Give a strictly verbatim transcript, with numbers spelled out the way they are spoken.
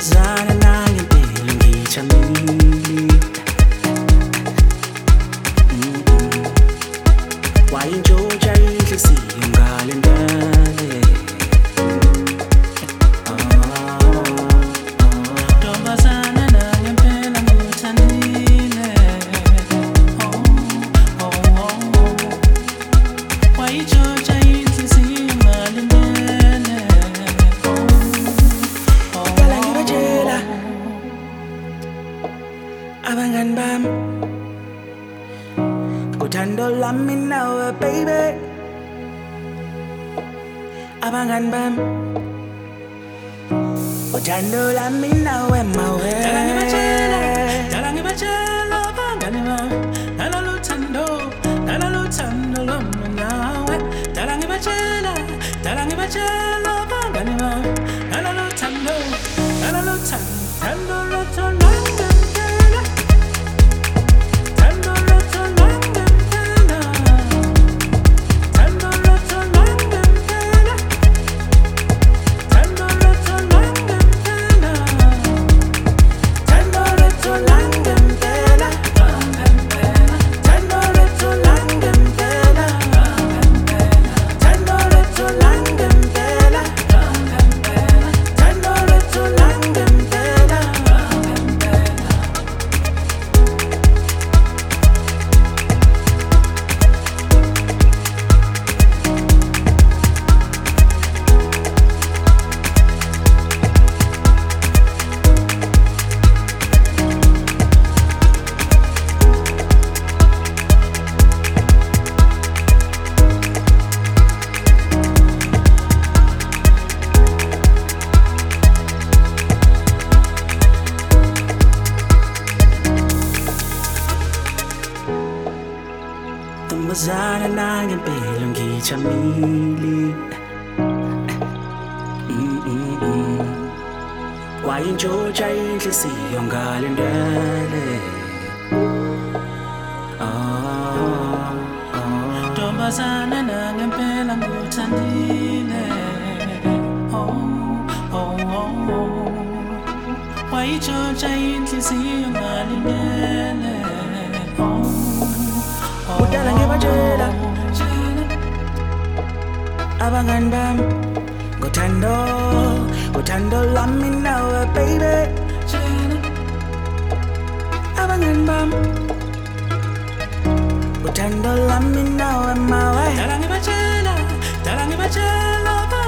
Ntombazana nangempela ngijamile. Wayintshontsha inhliziyo ngale ndale. Ntombazana nangempela ngikuthandile. Wayintshontsha inhliziyo ngale ndale. Ngicela ngibatshela abangani bami ngothando lami nawe baby. Abangani bami ngothando lami nawe mawe. Ngicela ngibatshela, ngicela ngibatshela abangani bami nalolu thando, nalolu thando lami nawe. Ngicela ngibatshela, ngicela ngibatshela abangani bami nalolu thando, nalolu thando, thando lwethu lwangempela, thando lwethu lwangempela, thando lwethu lwangempela, thando lwethu lwangempela, thando lwethu lwangempela, thando lwethu lwangempela, thando lwethu lwangempela, thando lwethu lwangempela. Ntombazana nangempela ngijamile. Wayintshontsha inhliziyo ngale ndale. Ntombazana nangempela ngikuthandile. Wayintshontsha inhliziyo ngale ndale. Kudala ngibatshela abangani bami ngothando, ngothando lami nawe baby. Abangani bami ngothando lami nawe mawe. Dala ngibatshela, dala ngibatshela.